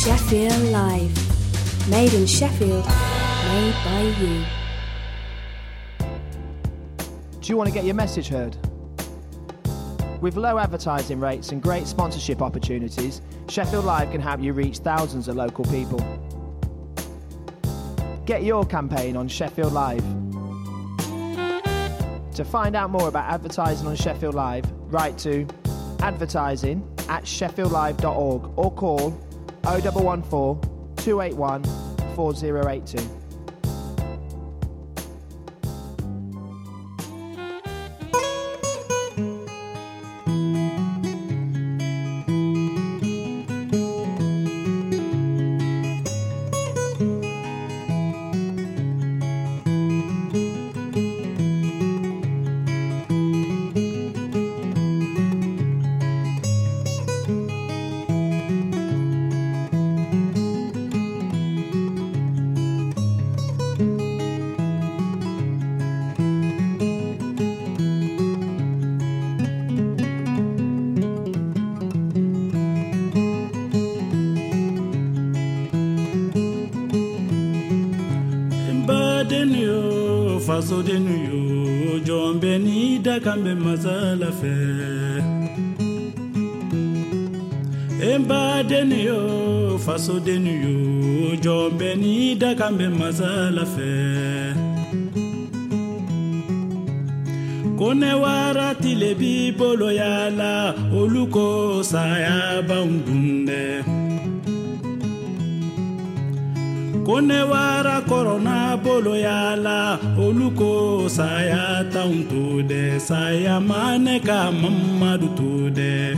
Sheffield Live. Made in Sheffield, made by you. Do you want to get your message heard? With low advertising rates and great sponsorship opportunities, Sheffield Live can help you reach thousands of local people. Get your campaign on Sheffield Live. To find out more about advertising on Sheffield Live, write to advertising@sheffieldlive.org or call 0114 281 4082. faso denu yo jombe ni da kambe mazala fe emba denu yo faso denu yo jombe ni da kambe mazala fe kone warati le bibolo yala oluko saya baundunde kone wara corona bolo yala oluko saya tauntude saya maneka mamadu tude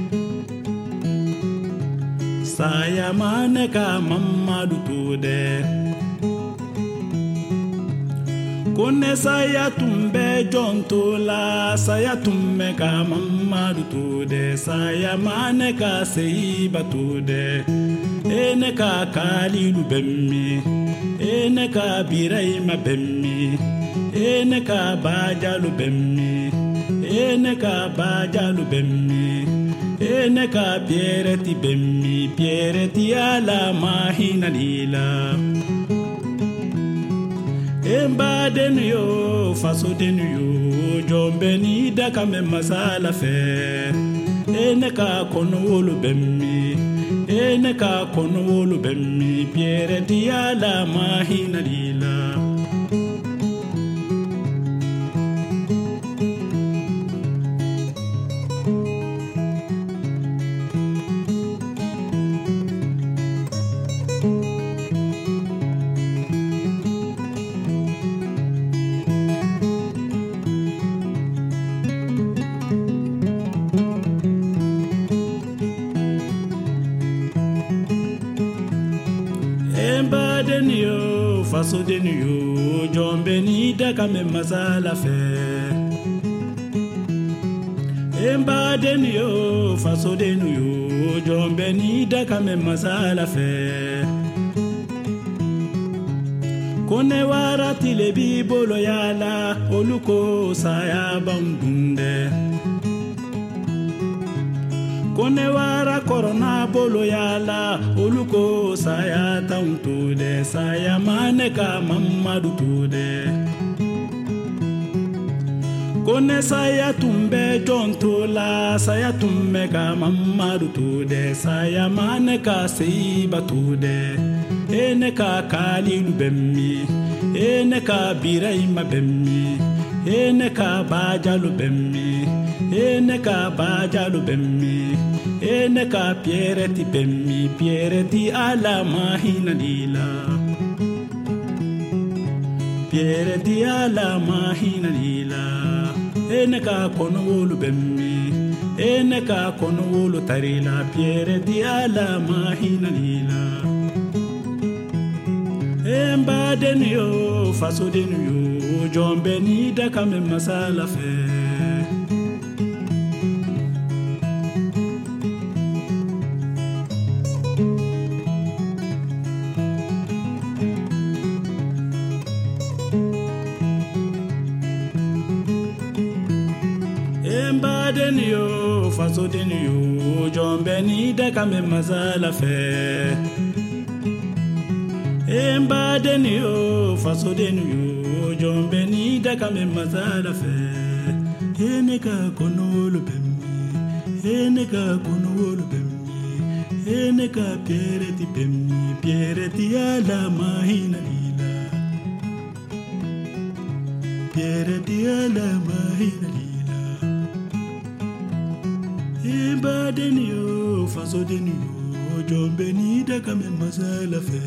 saya maneka mamadu tude kone saya tumbe jontola saya tumme ka mamadu tude saya maneka seiba tude ene ka kalilu bemmi ene ka biraima bemmi ene ka bajalu bemmi ene ka bajalu bemmi ene ka piereti bemmi piereti ala mahina lila emba denu yo faso denu yo jombe ni daka me masala fe ene ka kono wolu bemmi ene ka kono wolu bemmi piere diala mahina lila faso denu yo jombe ni daka me masala fe emba denu yo faso denu yo jombe ni daka me masala fe kone warati le bibolo yala oluko saya bambunde kone wara corona bolo yala oluko saya tauntude saya maneka mamadu tude kone saya tumbe jontola saya tumme ka mamadu tude saya maneka seiba tude ene ka kalilu bemmi ene ka biraima bemmi ene ka bajalu bemmi ene ka bajalu bemmi ene ka piereti bemmi piereti ala mahina lila piereti ala mahina lila ene ka kono wolu bemmi ene ka kono wolu tarila piereti ala mahina lila emba denu yo faso denu yo jombe ni daka me masala fe emba denu yo faso denu yo jombe beni da kame mazala fe emba deni yo faso deni yo jom beni da kame mazala fe eneka konolo bemmi eneka konolo bemmi eneka piereti bemmi piereti ala mahina lila piereti ala mahina lila emba deni yo faso deni yo jom beni da kame mazala fe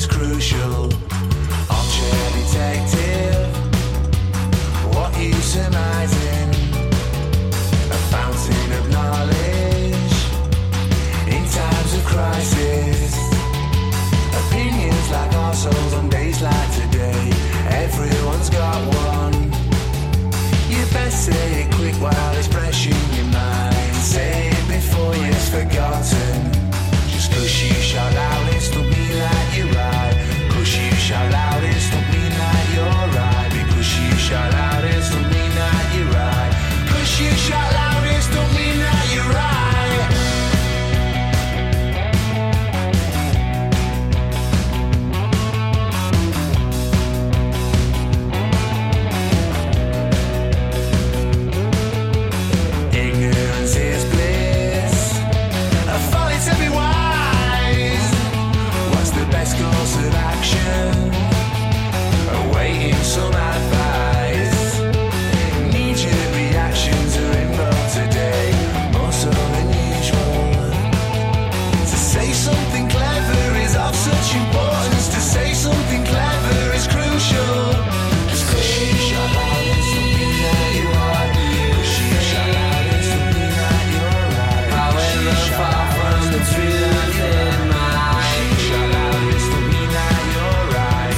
crucial. Armchair detective, what you surmising? A fountain of knowledge in times of crisis. Opinions like arseholes on days like today. Everyone's got one. You best say it quick while it's fresh in your mind. Say it before it's forgotten. Just 'cause you shout loudest don't mean that you're right. 'Cause you shout loudest don't mean that you're right. Because you shout loudest don't mean that you're right. 'Cause you shout loudest don't mean that you're right. Ignorance is bliss. A folly to be wise. What's the best course of action? Awaiting some advice. Knee-jerk reactions are in vogue today, more so than usual. To say something clever is of such importance. To say something clever is crucial. Just 'cause you shout loudest don't mean that you are. 'Cause you shout loudest don't mean that you're right. However far from the truth in mind. 'Cause you shout loudest don't mean that you're right.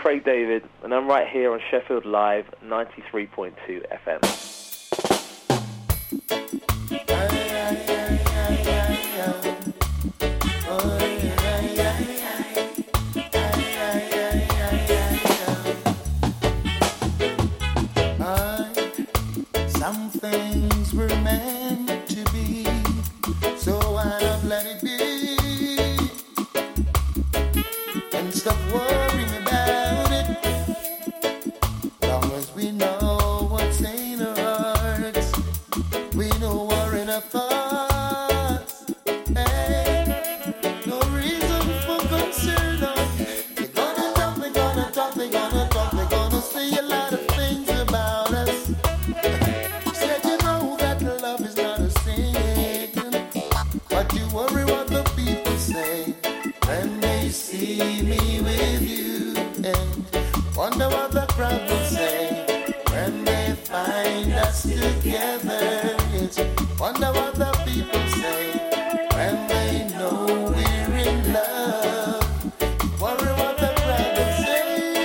Craig David, and I'm right here on Sheffield Live 93.2 FM. Some things were meant to be, so why not let it be? And stop worrying about it. Long as we know what's in our hearts, we know we're in our thoughts. Hey, no reason for concern. They're gonna talk, they're gonna talk, they're gonna talk, they're gonna say a lot of things about us. Said you know that love is not a sin, but you worry what the people say when they see me with you, and wonder what the crowd will say when they find us together. It's wonder what the people say when they know we're in love. Worry what the crowd will say.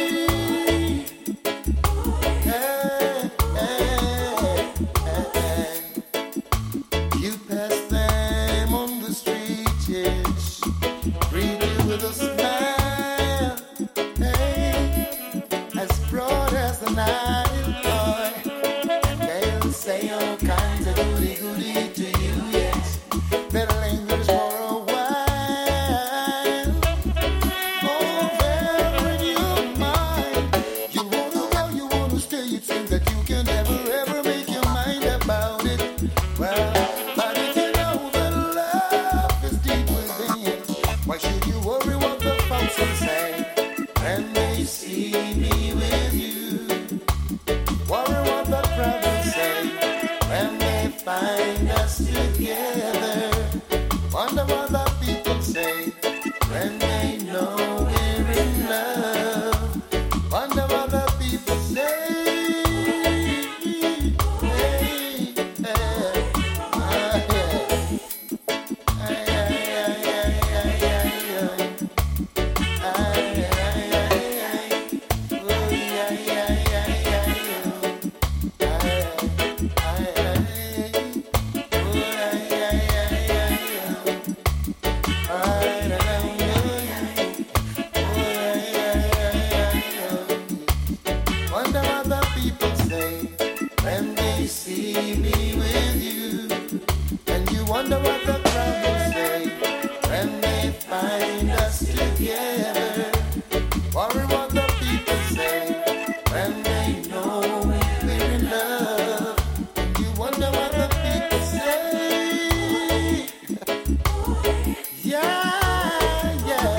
Hey, hey, hey. You pass them on the street, yes, greet you with a smile, hey, as broad as the Nile, boy, and they'll say all kinds of goody to you, yes, that lingers for a while. Oh, there in your mind, you wanna go, you wanna stay, it seems that you can never ever make your mind about it. Well, but if you know that love is deep within, why should you worry what the folks will say when they see me with you? Worry what the crowd will say when they find us together. Wonder what the people say when they know we're in love. Wonder what the people say. Hey, hey, wonder what the people say when they see me with you, and you wonder what the crowd will say when they find us together. Worry what the people say when they know we're in love, and you wonder what the people say. Yeah, yeah.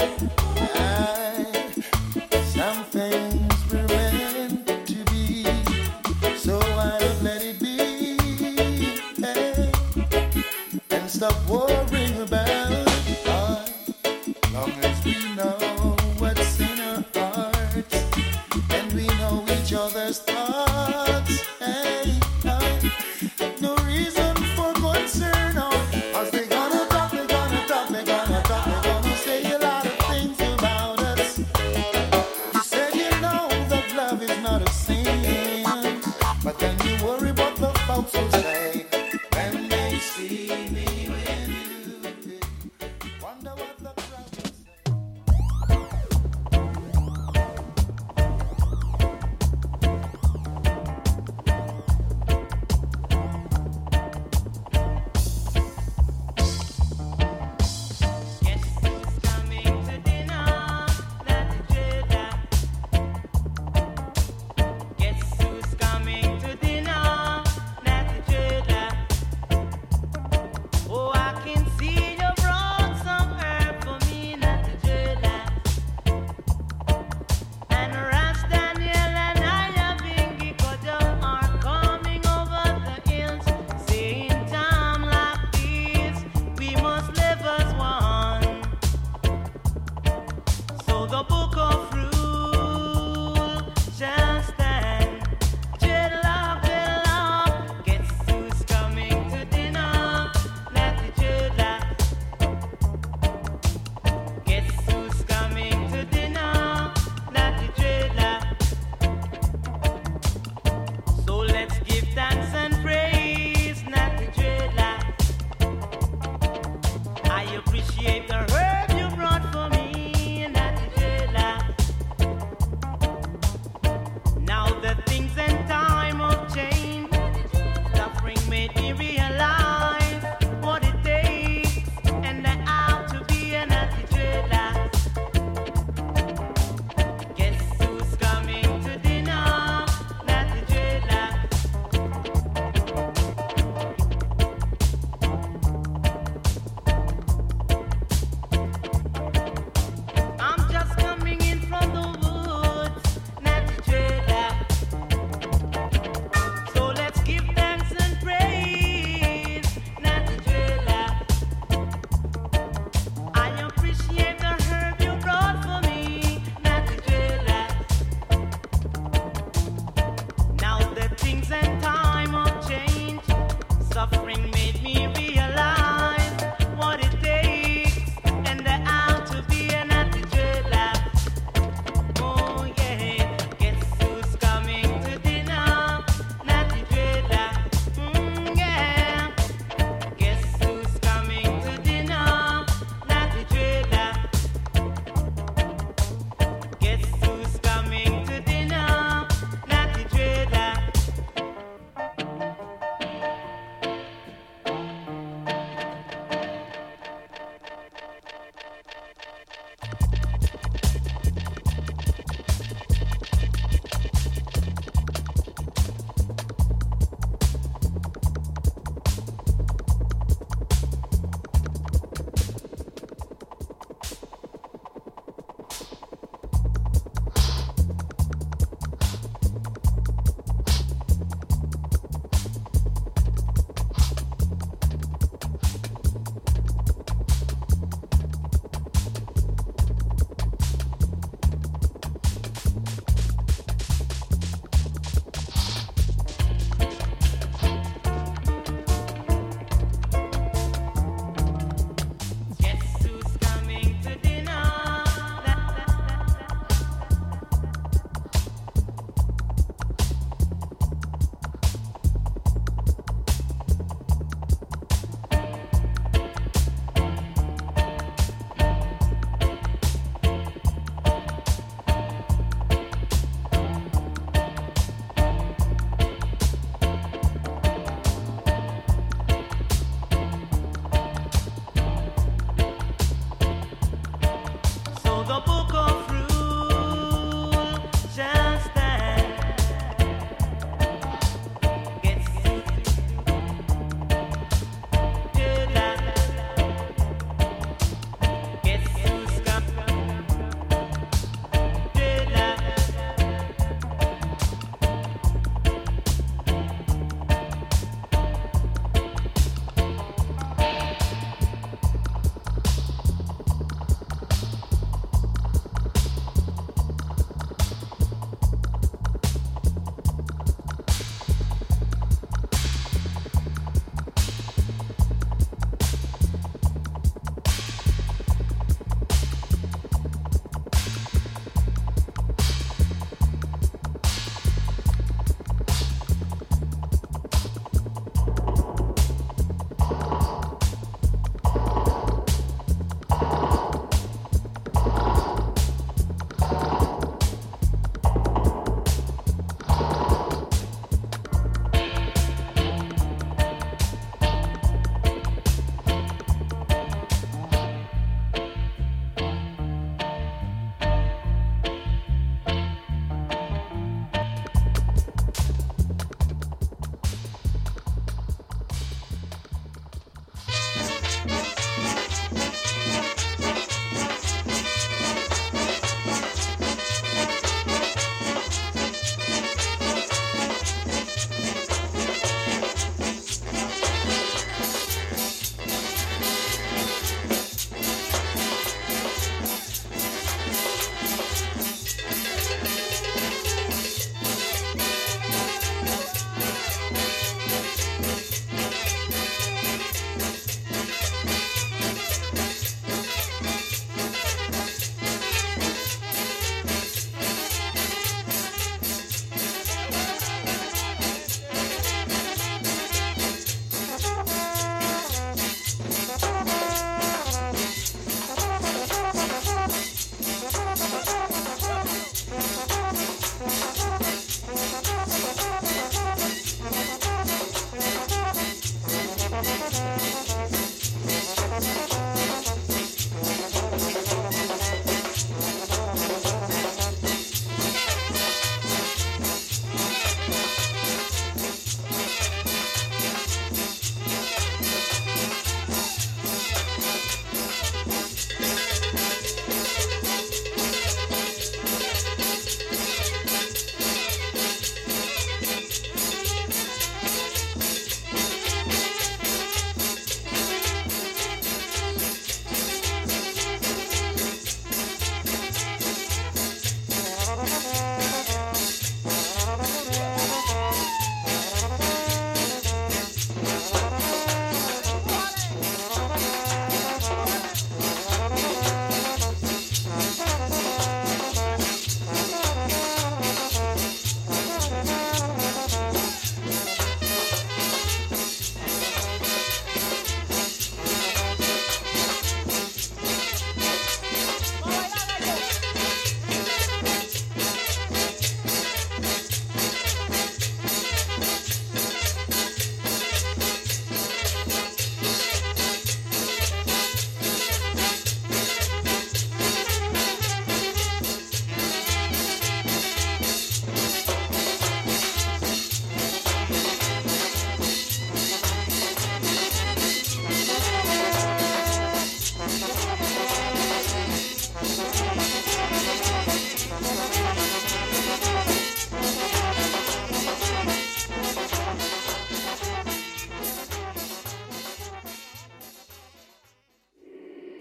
Some things were meant to be, so why not let it be? Hey, and stop worrying about it. Long as we know what's in our hearts, and we know each other's thoughts. Hey, no reason for concern. Cause they're gonna talk, they're gonna talk, they're gonna talk, they're gonna say a lot of things about us. You said you know that love is not a sin, but then you worry what the folks will say when they see me with you. Wonder what the crowd will say. Oh, I can appreciate the herb you brought for me, Natty Dreadlock. Now the things and time of change, suffering made me realize what it takes, and that how to be a Natty Dreadlock. Guess who's coming to dinner, Natty Dreadlock.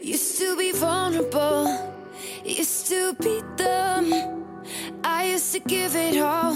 Used to be vulnerable, used to be dumb. I used to give it all.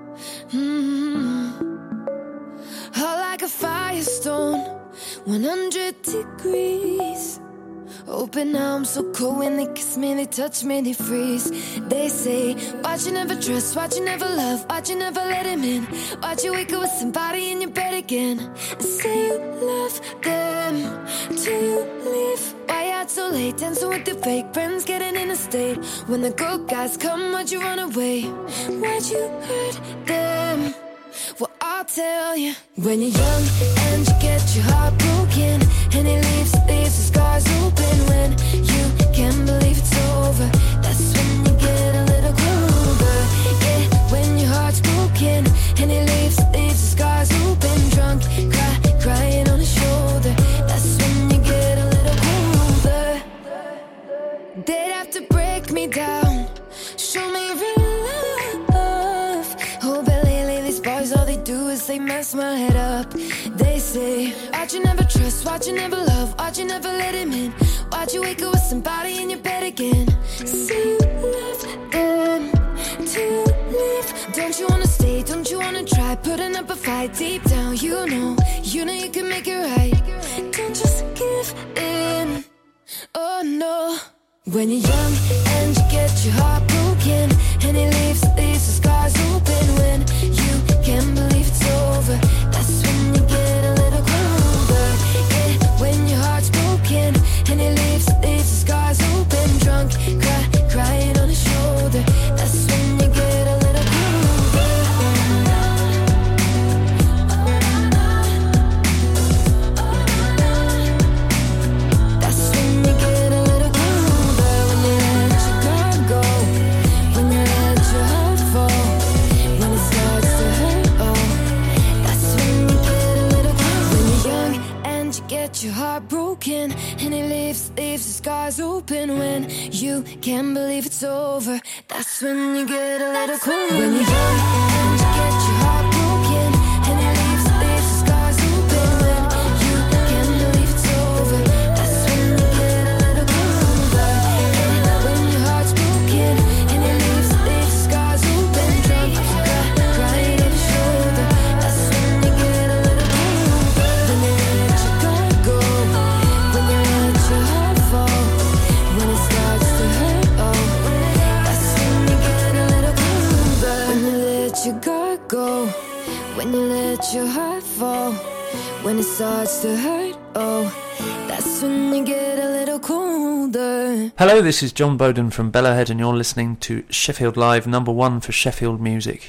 Hot like a firestone, 100 degrees. Oh, but now I'm so cold when they kiss me, they touch me, they freeze. They say, why'd you never trust, why'd you never love, why'd you never let him in? Why'd you wake up with somebody in your bed again? And say you love them, till you leave. Why out so late, dancing with your fake friends, getting in a state. When the good guys come, why'd you run away? Why'd you hurt them? Well, I'll tell you. When you're young and you get your heart broken, and it leaves the scars open. When you can't believe it's over, that's when you get a little colder. Yeah, when your heart's broken, and it leaves the scars open. Drunk, crying on his shoulder, that's when you get a little colder. They'd have to break me down, show me real love. Oh, but lately these boys, all they do is they mess my head up. They say, why'd you never trust, why'd you never love, why'd you never let him in? Why'd you wake up with somebody in your bed again? Say you love them, till you leave. Don't you wanna stay, don't you wanna try, putting up a fight deep down. You know you can make it right. Don't just give in, oh no. When you're young and you get your heart broken, and it leaves the scars open. When you can't believe it's over, that's when you get a little colder. Yeah, when your heart's broken, and it leaves the scars open. Drunk, crying on his shoulder, that's when you get a little colder. That's when you get a little colder. When you let your guard go, when you let your heart fall, when it starts to hurt, oh, that's when you get a little colder. When you're young and you get your heart broken, and it leaves the scars open. When you can't believe it's over, that's when you get a little colder. When you're young and you get your heart broken, and it leaves the scars open. When you can't believe it's over, that's when you get a little colder. When your heart's broken, and it leaves the scars open. Drunk, crying on your shoulder, that's when you get a little colder. When you let your guard go, when you let your heart fall, when it starts to hurt, oh, that's when you get a little colder. When you let your guard go, when you let your heart fall, when it starts to hurt, oh, that's when you get a little colder. Hello, this is John Bowden from Bellowhead, and you're listening to Sheffield Live, #1 for Sheffield music.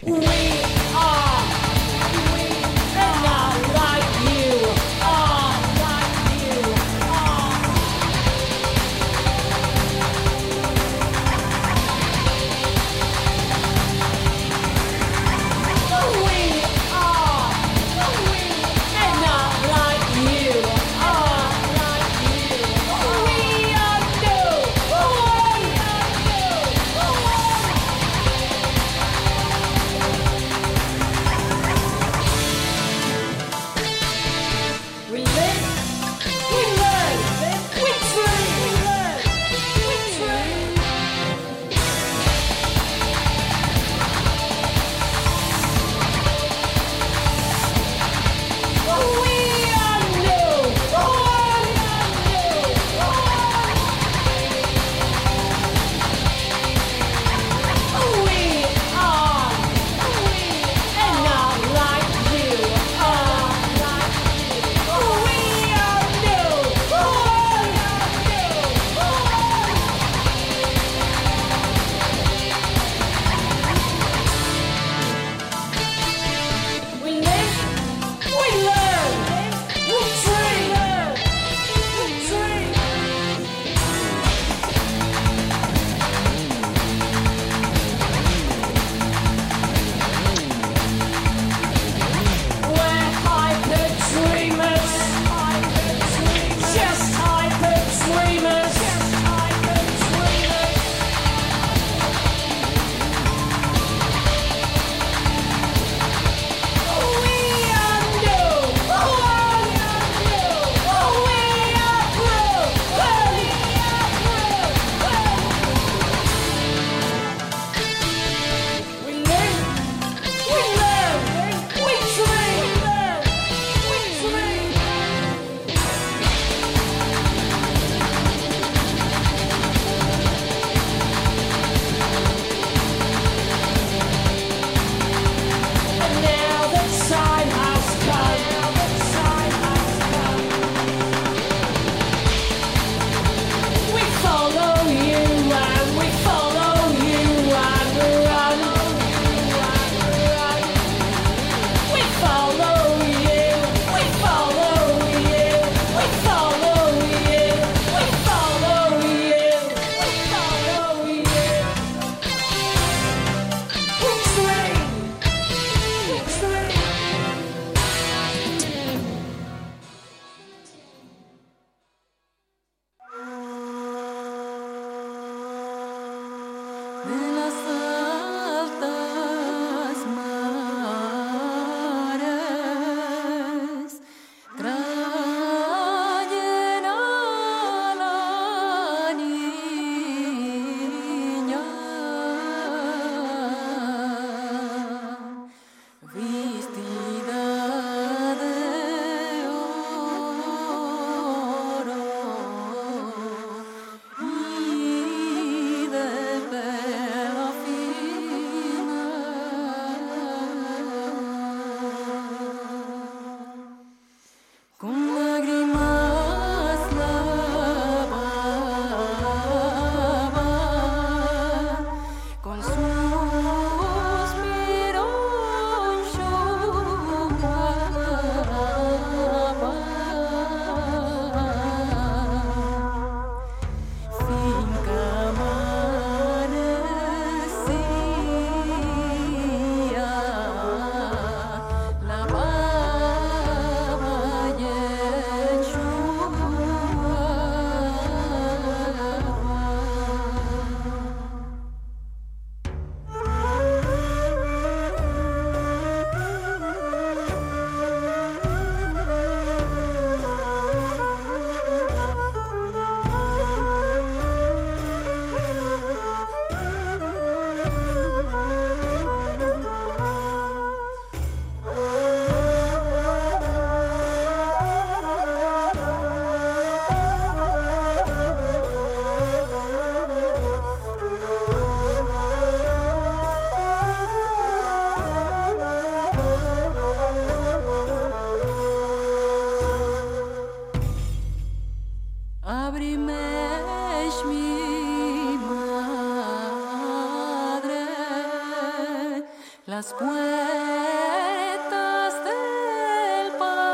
Las puertas del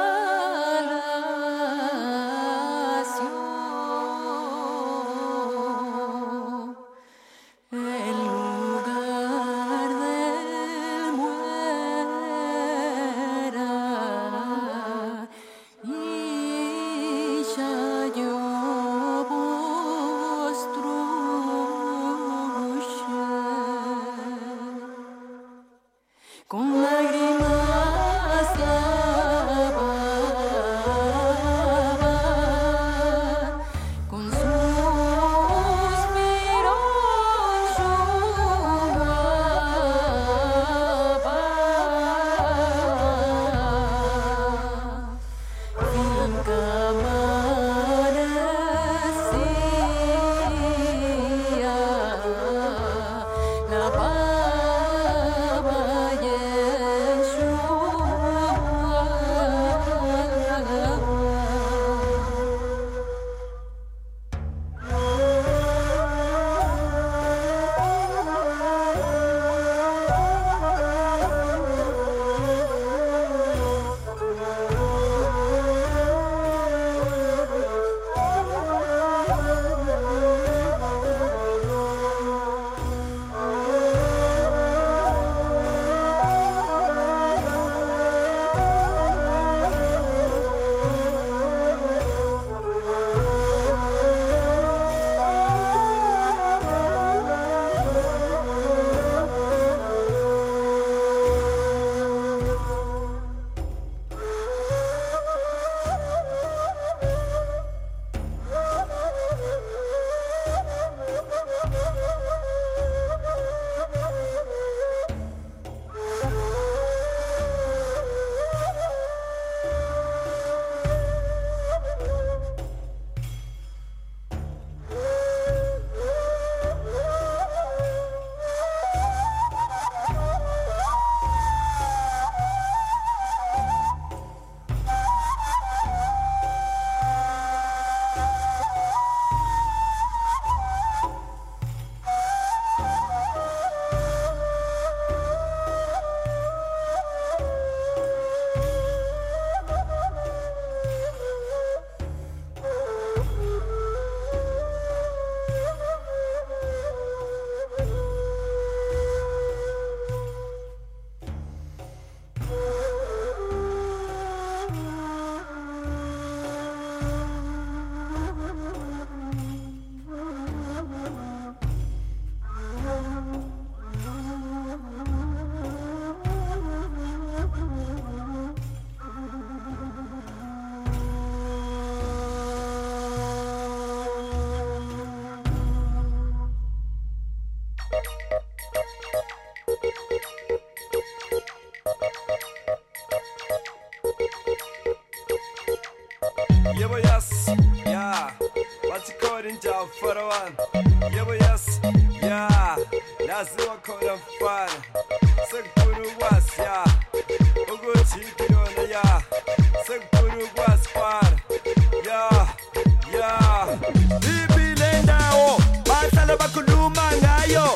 palacio, el lugar del muera, y ya yo con lágrimas lavaba, con suspiros lloraba, finca amanecía, la paz Yebo yes, yeah. What's it called in jail for the one? Yebo yes, yeah. Lazima kona mfana. Sekuru was, yeah. Ugo chikiona, yeah. Sekuru was far, yeah, yeah. Ibi lenda o, basala bakuluma ngayo.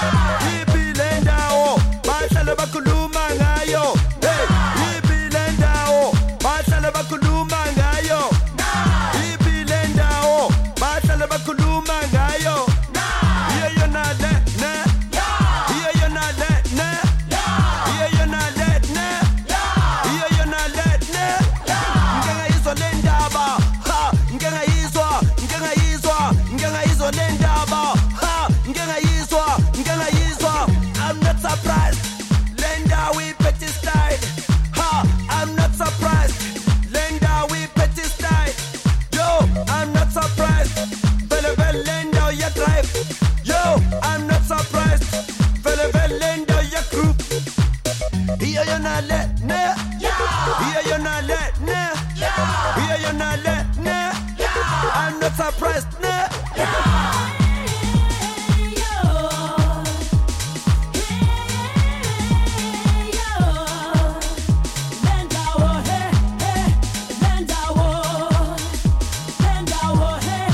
Ibi lenda o, basala bakuluma ngayo. Hey, ibi lenda o, basala bakuluma ngayo. Ibi lenda o, basala bakuluma ngayo. Here you're not let na. Here you're not let na. Here you're not let na. Here you're not let na. Ngenga izo lenda ba. Ha, ngenga izo, ngenga izo, ngenga izo lenda ba. Ha, ngenga izo, ngenga izo. I'm not surprised. Lenda we petty style. Ha, I'm not surprised. Lenda we petty style. Yo, I'm not surprised. Lenda you drive. Yo, I'm not surprised. Lenda you group. Here you're not let na. Here you're not let na. Here you're not let na. I'm not surprised na. Lenda wo, hey, hey, lenda wo, hey.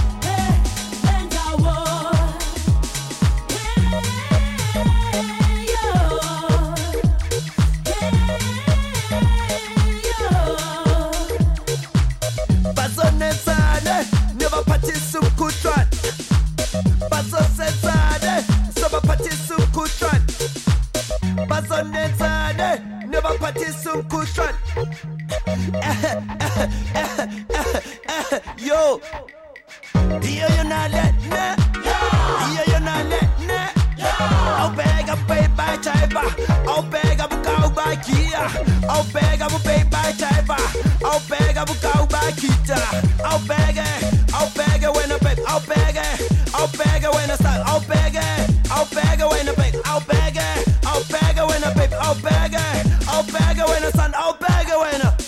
Yeah, you're not letting it. Yeah, you're not letting it. I'll beg, I'll pay by Chiba. I'll beg, I'll go by Kia. I'll beg, I'll pay by Chiba. I'll beg, I'll go by Kita. I'll beg it when I beg. I'll beg it when I start. I'll beg it when I beg. I'll beg it when I beg. I'll beg it when I stand. I'll beg it when I.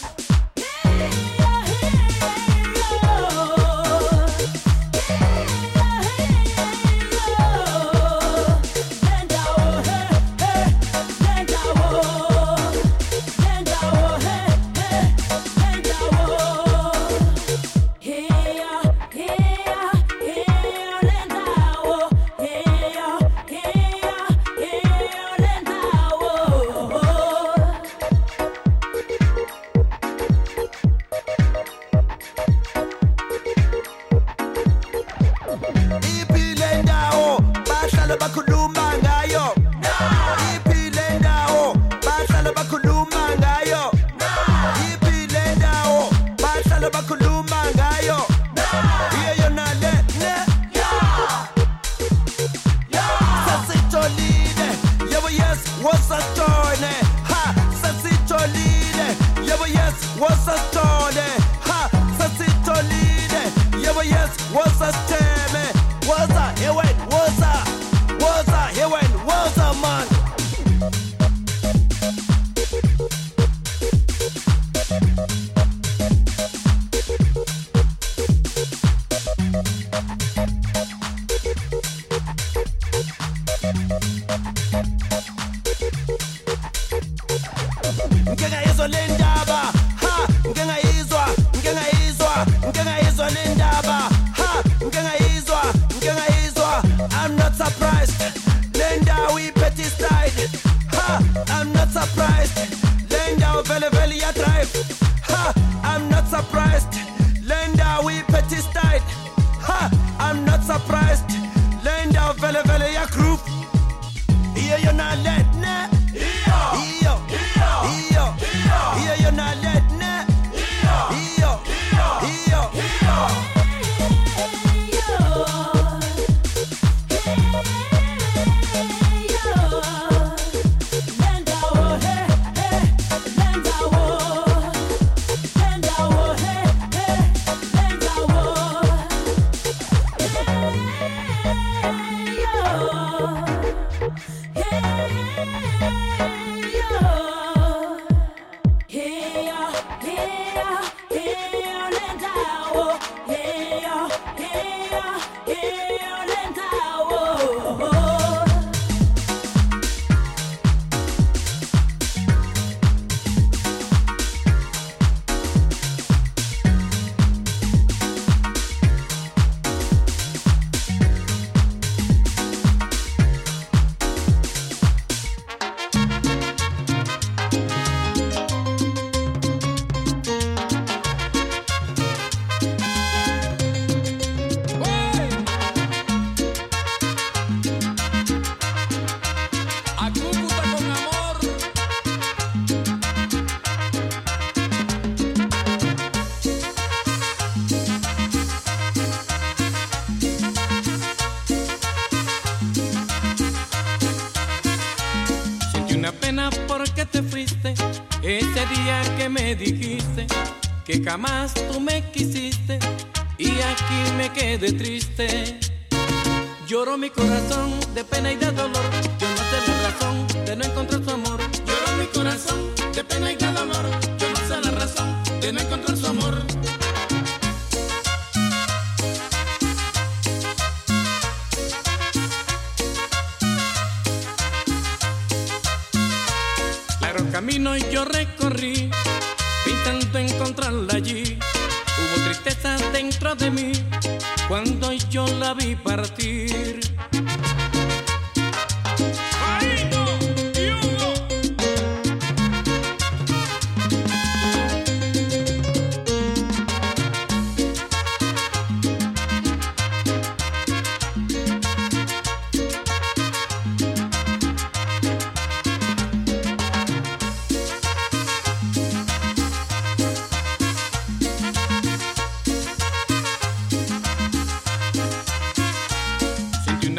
Que jamás tú me quisiste y aquí me quedé triste. Lloró mi corazón de pena y de dolor. Yo no sé la razón de no encontrar su amor. Lloró mi corazón de pena y de dolor. Yo no sé la razón de no encontrar su amor. Largo camino yo recorrí intento encontrarla allí. Hubo tristeza dentro de mí cuando yo la vi partir.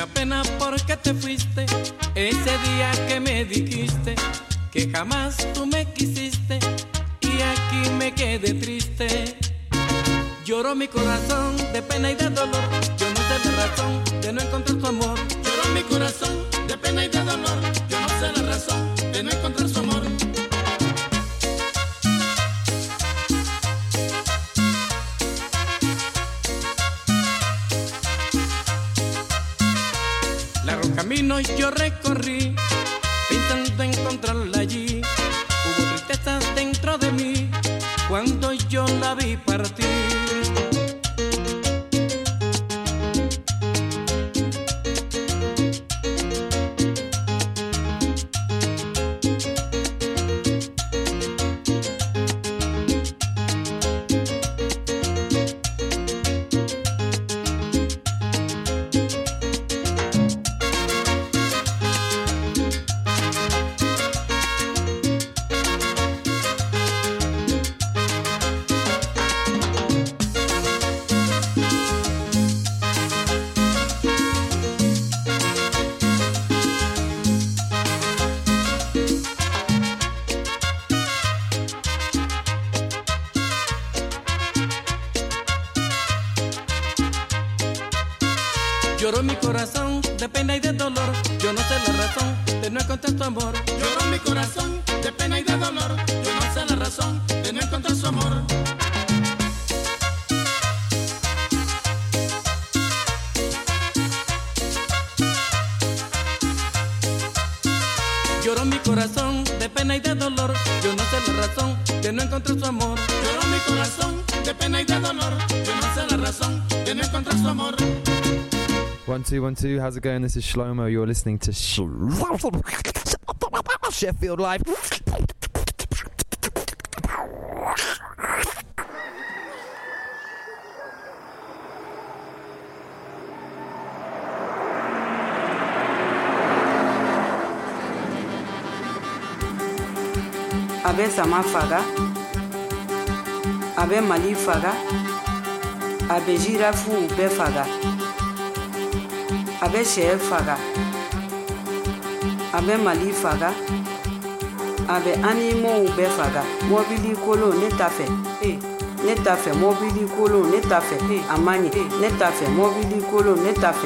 me apena porque te fuiste ese día que me dijiste que jamás tú me quisiste y aquí me quedé triste. Lloró mi corazón de pena y de dolor, yo no sé la razón de no encontrar tu amor. Lloró mi corazón de pena y de dolor, yo no sé la razón de no encontrar su amor. Largo camino yo recorrí pensando encontrarla allí. Hubo tristezas dentro de mí cuando yo la vi partir. Lloró mi corazón de pena y de dolor, yo no sé la razón de no encontrar tu amor. Lloró mi corazón de pena y de dolor, yo no sé la razón de no encontrar su amor. Lloró mi corazón de pena y de dolor, yo no sé la razón de no encontrar su amor. Lloró mi corazón de pena y de dolor, yo no sé la razón de no encontrar su amor. 1 2 1 2, how's it going? This is Shlomo. You're listening to Sheffield Live. Abe Sama faga, abe Mali faga, abe Jirafu be faga, abe Chef faga, abe Mali faga, abe Animo be faga. Mobili kolo ne tafe, ne tafe mobili kolo ne tafe, amani ne tafe mobili kolo ne tafe,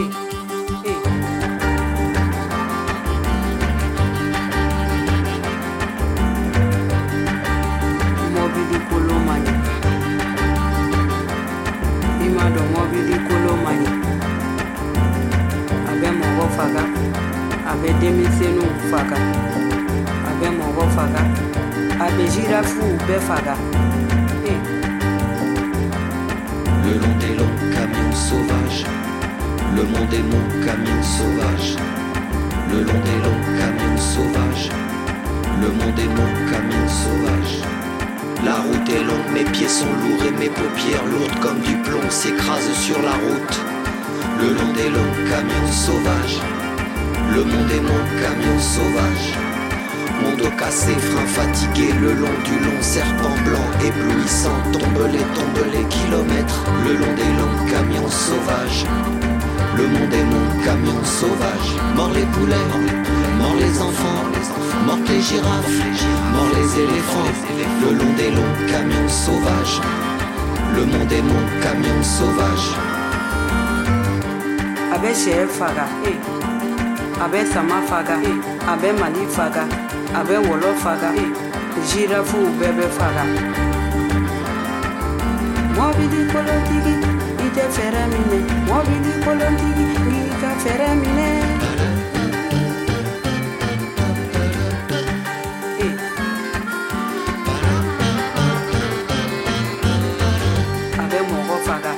mobili kolo mani, imado mobili kolo mani, abe mogo faga, abe demisenu faga, abe mogo faga, abe Jirafu be faga. Le long des longs camions sauvages, le monde est mon camion sauvage. Le long des longs camions sauvages, le monde est mon camion sauvage. La route est longue, mes pieds sont lourds et mes paupières lourdes comme du plomb s'écrasent sur la route. Le long des longs camions sauvages, le monde est mon camion sauvage. Mon dos cassé, frein fatigué, le long du long serpent blanc éblouissant. Tombe les kilomètres, le long des longs camions sauvages. Le monde est mon camion sauvage. Mort les poulets, mort les enfants, mort les girafes, mort les éléphants. Le long des longs camions sauvages. Le monde est mon camion sauvage. Abe Chef faga, abe Sama faga, abe Mali faga, abe Wolo faga, Jirafu bebe faga. Mobili kolotigi, ite feramine. Mobili kolotigi, ika feramine. Abe mogo faga.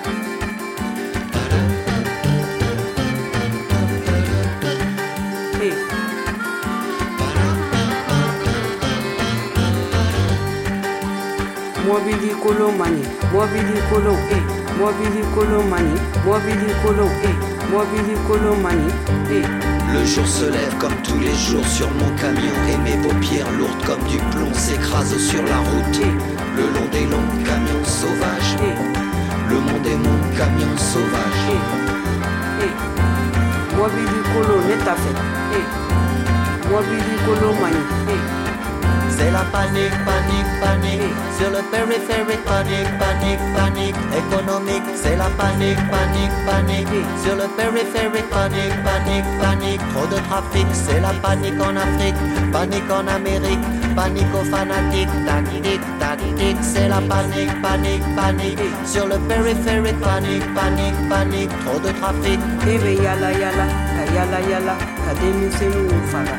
Mobili kolo mani, mobili kolo mobili kolo mani, mobili kolo mobili kolo mani. Le jour se lève comme tous les jours sur mon camion et mes paupières lourdes comme du plomb s'écrasent sur la route. Le long des longs camions sauvages, le monde est mon camion sauvage. mobili kolo ne t'a fait. Mobili kolo mani. C'est la panique, panique, panique. Sur le périphérique, panique, panique, panique. Économique, c'est la panique, panique, panique. Sur le périphérique, panique, panique, panique. Trop de trafic, c'est la panique en Afrique. Panique en Amérique, panique aux fanatiques. Tactique, tactique, c'est la panique, panique, panique. Sur le périphérique, panique, panique, panique. Trop de trafic. Ebe yala yala, ka yala yala, ka demisenu faga.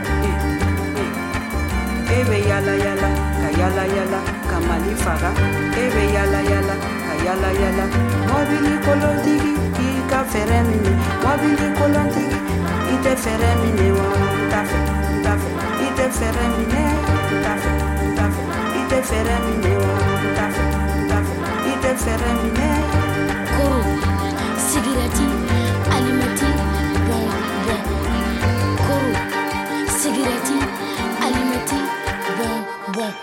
Ebe yala yala, ka yala yala, ka mali faga. Ebe yala yala, ka yala yala. Mobili kolontigi, ki ka feremine. Mobili kolontigi, ite feremine wa. Tafe, tafe, ite feremine. Tafe, tafe, ite feremine wa. Tafe, tafe, ite feremine. Koro, sigirati, alimati, bon, bon. Koro, sigirati, alimati, bon, bon.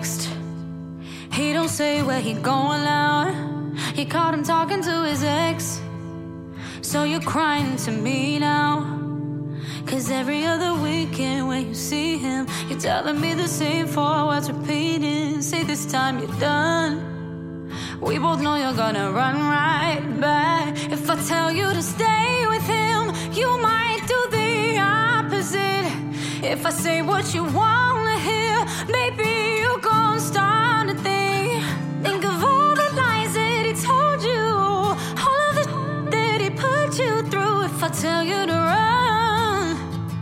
text. He don't say where he going now. He caught him talking to his ex. So you're crying to me now. Cause every other weekend when you see him, you're telling me the same four words repeating. Say this time you're done. We both know you're gonna run right back. If I tell you to stay with him, you might do the opposite. If I say what you wanna hear, maybe you're gonna start to think of all the lies that he told you, all of the that he put you through. If I tell you to run,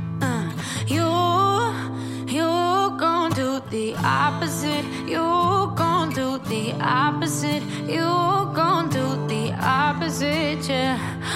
you're gonna do the opposite. You're gonna do the opposite. You're gonna do the opposite, yeah.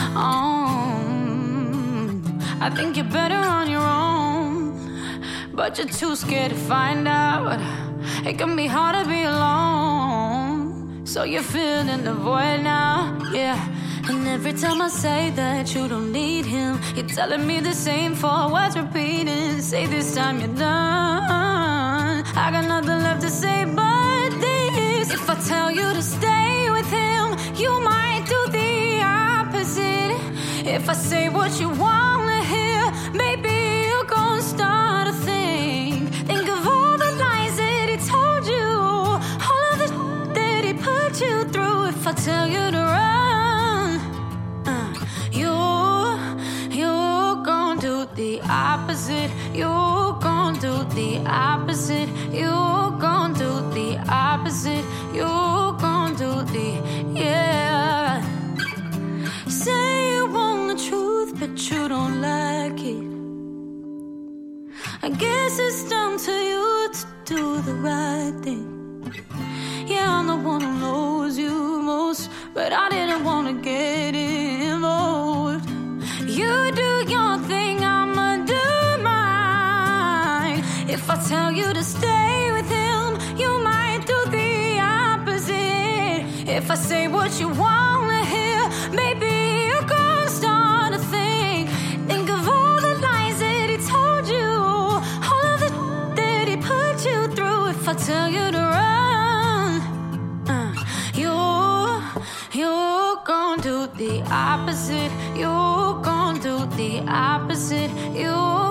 I think you're better on your own, but you're too scared to find out. It can be hard to be alone, so you're filling the void now, yeah. And every time I say that you don't need him, you're telling me the same four words repeating. Say this time you're done. I got nothing left to say but this. If I tell you to stay with him, you might do the opposite. If I say what you wanna hear, maybe you're gonna start to think of all the lies that he told you, all of the that he put you through. If I tell you to run, you're gonna do the opposite. You're gonna do the opposite. You're gonna do the opposite. You're gonna do the, yeah. Say you want the truth, but you don't like it. I guess it's down to you to do the right thing. Yeah, I'm the one who knows you most, but I didn't want to get involved. You do your thing, I'ma do mine. If I tell you to stay with him, you might do the opposite. If I say what you wanna hear, maybe you're gonna start to think of all the lies that he told you, all of the that he put you through. If I tell you to run, you're gonna do the opposite. You're gonna do the opposite. You're